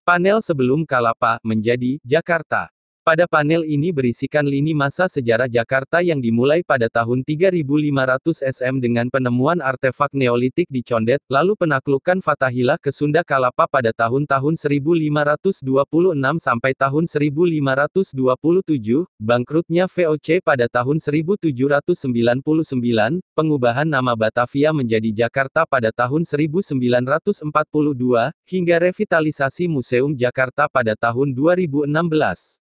Panel sebelum Kalapa, menjadi, Jakarta. Pada panel ini berisikan lini masa sejarah Jakarta yang dimulai pada tahun 3500 SM dengan penemuan artefak Neolitik di Condet, lalu penaklukan Fathahilah ke Sunda Kalapa pada tahun-tahun 1526 sampai tahun 1527, bangkrutnya VOC pada tahun 1799, pengubahan nama Batavia menjadi Jakarta pada tahun 1942, hingga revitalisasi Museum Jakarta pada tahun 2016.